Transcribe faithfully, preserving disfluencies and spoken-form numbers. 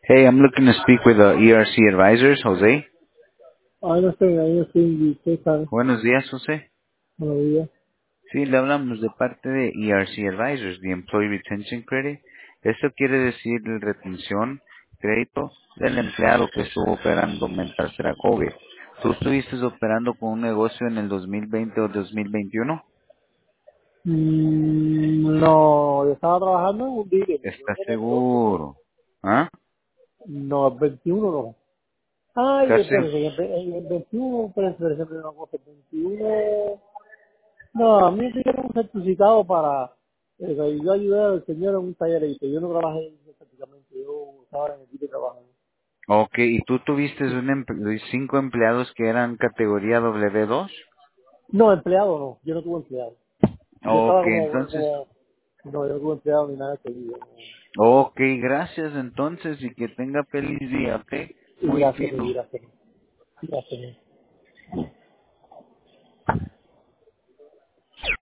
Hey, I'm looking to speak with uh, E R C Advisors, Jose. Ah, no sé, ahí estoy en usted sabe, Buenos días, Jose. buenos días. Sí, le hablamos de parte de E R C Advisors, the Employee Retention Credit. Esto quiere decir la retención, crédito del empleado que estuvo operando mientras era COVID. ¿Tú estuviste operando con un negocio en el dos mil veinte o dos mil veintiuno? Mm, no, yo estaba trabajando en un dealer, yo ¿Estás tenía negocio. seguro? ¿Ah? No, el veintiuno no. Ay, ¿Estás seguro? espérate, el, el, el veintiuno, espérate, espérate, espérate, una cosa, el veintiuno. No, a mí me dieron un certificado para, eh, que yo ayudé al señor en un taller y yo no trabajé en eso prácticamente, yo estaba en el equipo de trabajo. Ok, ¿y tú tuviste un emple- cinco empleados que eran categoría W dos? No, empleado no, yo no tuve empleado. Yo Ok, estaba como, entonces como, no, yo no tuve empleado ni nada de eso. Ok, gracias entonces y que tenga feliz día, ¿ok? Y Muy gracias, fino. gracias, gracias.